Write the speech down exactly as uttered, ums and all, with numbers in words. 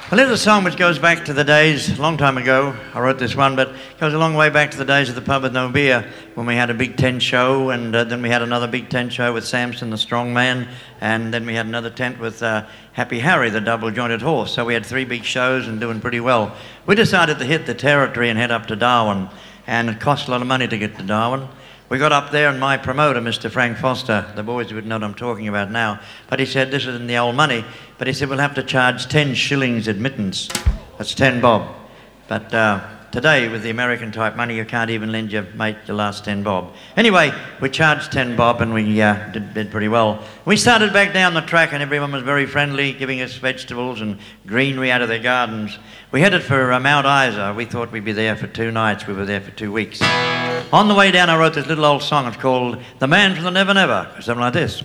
A little song which goes back to the days, a long time ago, I wrote this one, but goes a long way back to the days of the pub with no beer, when we had a Big Tent show, and uh, then we had another Big Tent show with Samson the Strong Man, and then we had another tent with uh, Happy Harry, the double-jointed horse. So we had three big shows and doing pretty well. We decided to hit the territory and head up to Darwin, and it cost a lot of money to get to Darwin. We got up there, and my promoter, Mister Frank Foster, the boys would know what I'm talking about now, but he said, this isn't the old money, but he said, we'll have to charge ten shillings admittance. That's ten bob. But uh, today, with the American type money, you can't even lend your mate your last ten bob. Anyway, we charged ten bob, and we uh, did, did pretty well. We started back down the track, and everyone was very friendly, giving us vegetables and greenery out of their gardens. We headed for uh, Mount Isa. We thought we'd be there for two nights. We were there for two weeks. On the way down, I wrote this little old song. It's called The Man from the Never Never. Something like this.